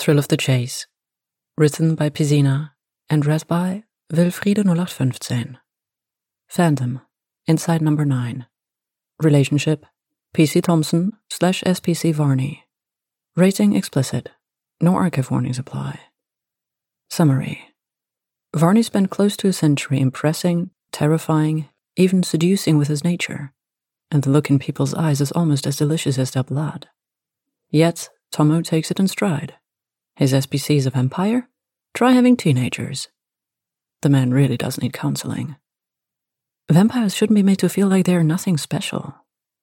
Thrill of the Chase. Written by Pisina and read by Wilfriede 0815. Fandom. Inside number 9. Relationship. PC Thompson / SPC Varney. Rating explicit. No archive warnings apply. Summary. Varney spent close to a century impressing, terrifying, even seducing with his nature, and the look in people's eyes is almost as delicious as their blood. Yet, Tomo takes it in stride. His SPC is a vampire? Try having teenagers. The man really does need counseling. Vampires shouldn't be made to feel like they're nothing special.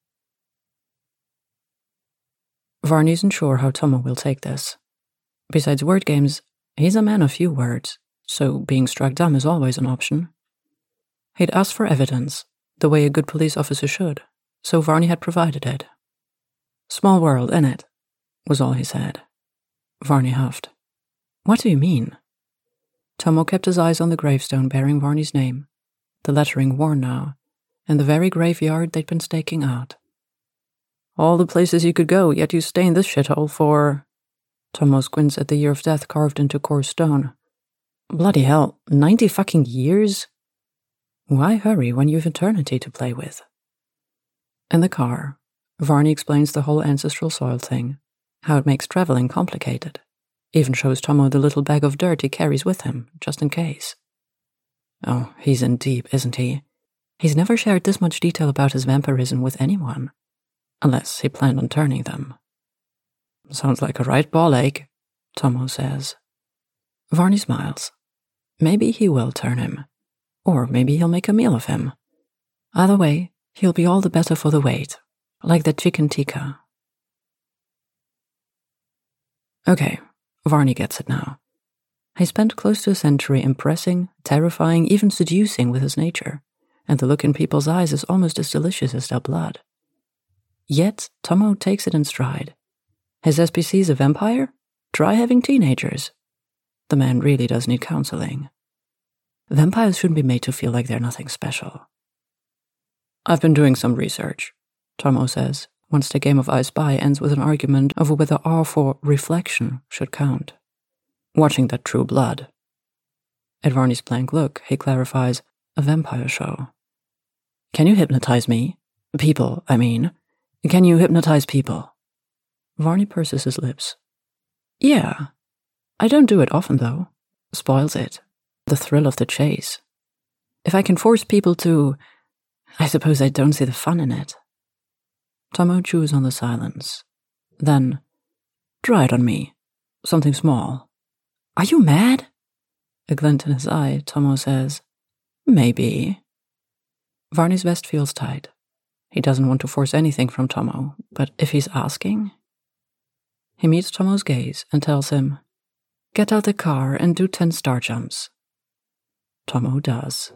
Varney isn't sure how Tomo will take this. Besides word games, he's a man of few words, so being struck dumb is always an option. He'd asked for evidence, the way a good police officer should, so Varney had provided it. "Small world, innit?" was all he said. Varney huffed. "What do you mean?" Tomo kept his eyes on the gravestone bearing Varney's name, the lettering worn now, and the very graveyard they'd been staking out. "All the places you could go, yet you stay in this shithole for..." Tomo squints at the year of death carved into coarse stone. "Bloody hell, 90 fucking years? Why hurry when you've eternity to play with?" In the car, Varney explains the whole ancestral soil thing, how it makes traveling complicated, even shows Tomo the little bag of dirt he carries with him, just in case. Oh, he's in deep, isn't he? He's never shared this much detail about his vampirism with anyone, unless he planned on turning them. "Sounds like a right ball ache," Tomo says. Varney smiles. Maybe he will turn him, or maybe he'll make a meal of him. Either way, he'll be all the better for the wait, like that chicken tikka. Okay, Varney gets it now. He spent close to a century impressing, terrifying, even seducing with his nature, and the look in people's eyes is almost as delicious as their blood. Yet, Tomo takes it in stride. His SPC is a vampire? Try having teenagers. The man really does need counseling. Vampires shouldn't be made to feel like they're nothing special. "I've been doing some research," Tomo says, once the game of I Spy ends with an argument over whether R for reflection should count. "Watching that True Blood." At Varney's blank look, he clarifies, "A vampire show." "Can you hypnotize me? People, I mean. Can you hypnotize people?" Varney purses his lips. "Yeah. I don't do it often, though. Spoils it. The thrill of the chase. If I can force people to, I suppose I don't see the fun in it." Tomo chews on the silence. Then, "Try it on me. Something small." "Are you mad?" A glint in his eye, Tomo says, "Maybe." Varney's vest feels tight. He doesn't want to force anything from Tomo, but if he's asking... He meets Tomo's gaze and tells him, "Get out the car and do 10 star jumps." Tomo does.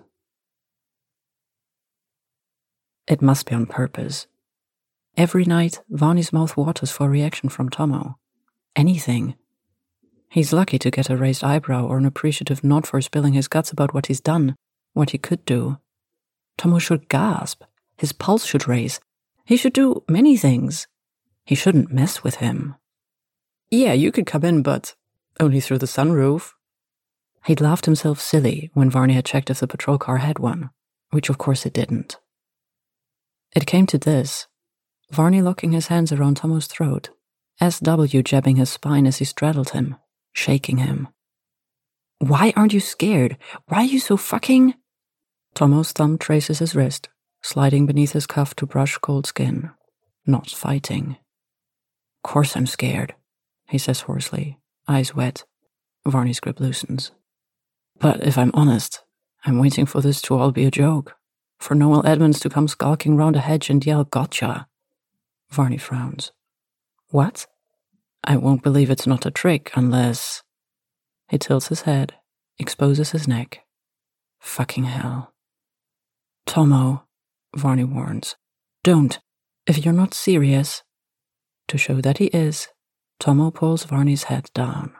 It must be on purpose. Every night, Varney's mouth waters for a reaction from Tomo. Anything. He's lucky to get a raised eyebrow or an appreciative nod for spilling his guts about what he's done, what he could do. Tomo should gasp. His pulse should raise. He should do many things. He shouldn't mess with him. "Yeah, you could come in, but only through the sunroof." He'd laughed himself silly when Varney had checked if the patrol car had one, which of course it didn't. It came to this. Varney locking his hands around Tomo's throat, SW jabbing his spine as he straddled him, shaking him. "Why aren't you scared? Why are you so fucking..." Tomo's thumb traces his wrist, sliding beneath his cuff to brush cold skin. Not fighting. "Course I'm scared," he says hoarsely, eyes wet. Varney's grip loosens. "But if I'm honest, I'm waiting for this to all be a joke. For Noel Edmonds to come skulking round a hedge and yell, 'Gotcha!'" Varney frowns. "What?" "I won't believe it's not a trick unless..." He tilts his head, exposes his neck. Fucking hell. "Tomo," Varney warns. "Don't. If you're not serious." To show that he is, Tomo pulls Varney's head down.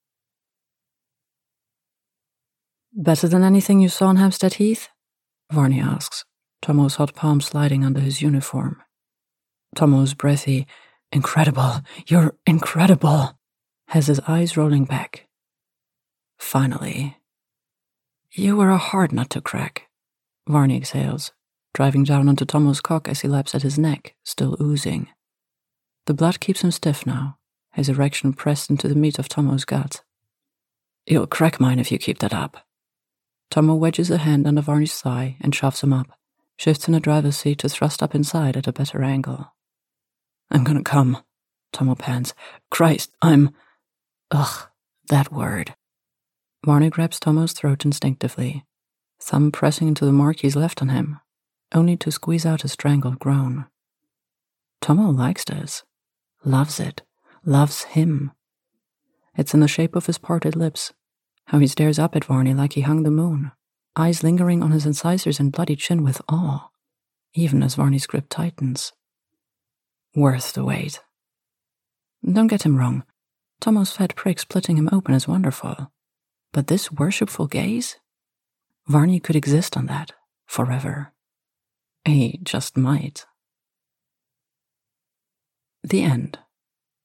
"Better than anything you saw on Hampstead Heath?" Varney asks, Tomo's hot palm sliding under his uniform. Tomo's breathy, "Incredible, you're incredible," has his eyes rolling back. Finally. You were a hard nut to crack, Varney exhales, driving down onto Tomo's cock as he laps at his neck, still oozing. The blood keeps him stiff now, his erection pressed into the meat of Tomo's gut. You'll crack mine if you keep that up. Tomo wedges a hand under Varney's thigh and shoves him up, shifts in the driver's seat to thrust up inside at a better angle. I'm gonna come, Tomo pants. Christ, I'm... Ugh, that word. Varney grabs Tomo's throat instinctively, thumb pressing into the mark he's left on him, only to squeeze out a strangled groan. Tomo likes this. Loves it. Loves him. It's in the shape of his parted lips, how he stares up at Varney like he hung the moon, eyes lingering on his incisors and bloody chin with awe, even as Varney's grip tightens. Worth the wait. Don't get him wrong. Tomo's fat prick splitting him open is wonderful. But this worshipful gaze? Varney could exist on that, forever. He just might. The end.